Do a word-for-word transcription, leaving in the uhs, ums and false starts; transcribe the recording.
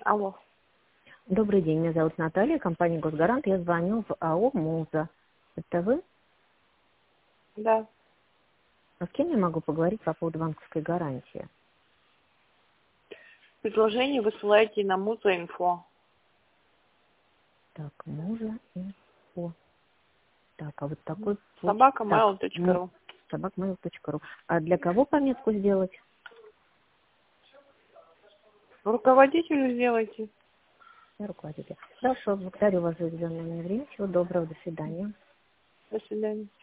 Алло. Добрый день, меня зовут Наталья, компания «Госгарант». Я звоню в АО «Муза». Это вы? Да. А с кем я могу поговорить по поводу банковской гарантии? Предложение высылайте на Муза.инфо. Так, «Муза» инфо. Так, а вот такой... поч- собака Так, мейл точка м- ру. собакмейл точка ру. А для кого пометку сделать? Руководителю сделайте. Я руководитель. Хорошо, благодарю вас за уделенное мне время. Всего доброго, до свидания. До свидания.